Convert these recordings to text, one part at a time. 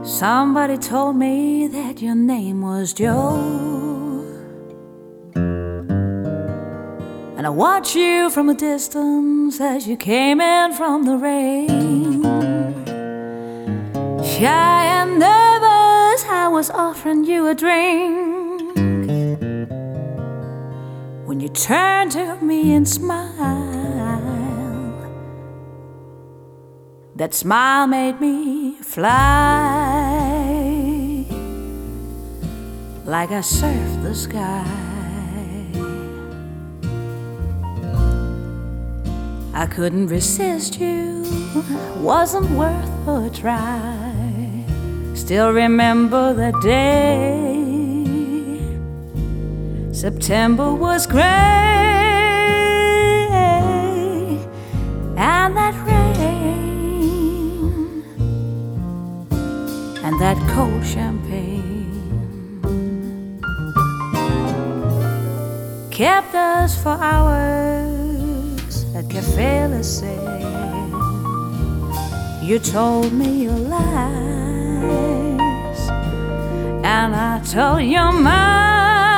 Somebody told me that your name was Joe, and I watched you from a distance as you came in from the rain. Shy and nervous, I was offering you a drink when you turned to me and smiled. That smile made me fly like I surfed the sky. I couldn't resist you, wasn't worth a try. Still remember that day. September was gray, and that rain, and that cold champagne kept us for hours at Cafe Laissez. You told me your lies, and I told you mine.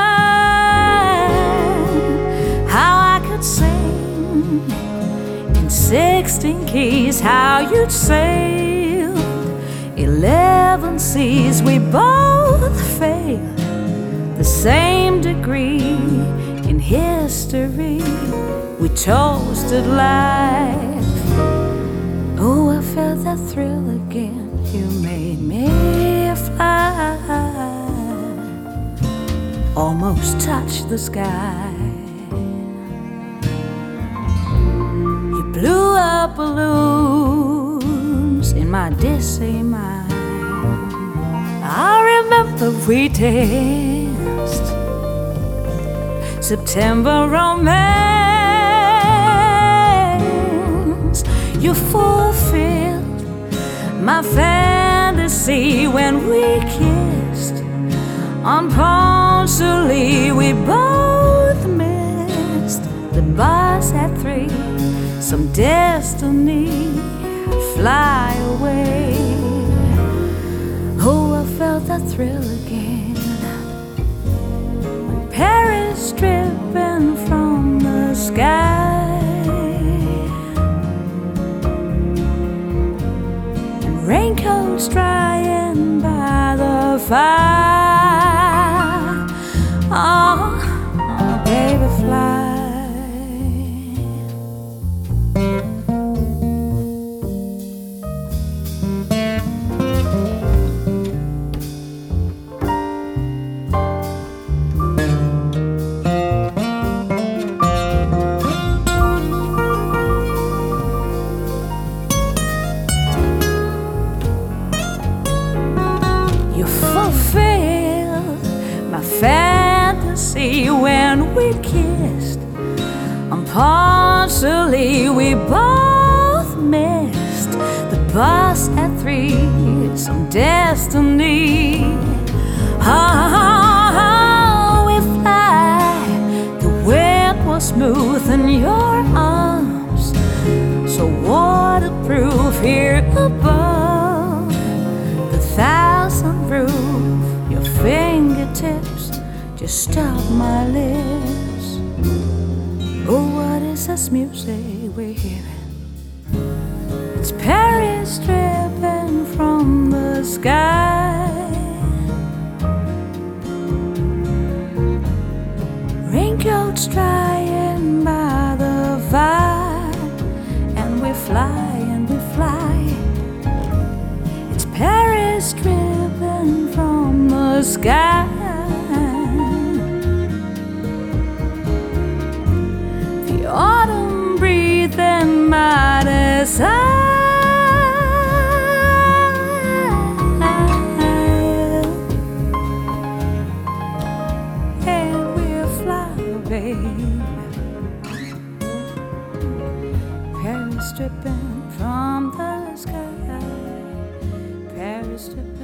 How I could sing in 16 keys, how you'd sail 11 seas. We both failed the same degree in history. We toasted life. Oh, I felt that thrill again. You made me fly, almost touch the sky. You blew up balloons in my dizzy mind. I remember we danced September romance. You fulfilled my fantasy when we kissed on Pont-Sully. We both missed the bus at 3. Some destiny, fly away. Oh, I felt that thrill again when Paris dripping from the sky and raincoats drying by the fire. Oh, oh baby, fly. You fulfilled my fantasy when we kissed on Pont-Sully. We both missed the bus at 3. Some destiny. Oh, we fly. The wind was smooth in your arms, so waterproof here above the thousand roof. Your fingertips just stop my lips. Oh, what is this music we're hearing? It's Paris dripping from the sky. Raincoats drying by the fire, and we fly and we fly. It's Paris dripping from the sky. The autumn breathing my desire, and we'll fly, babe. Paris dripping from the sky. Paris dripping.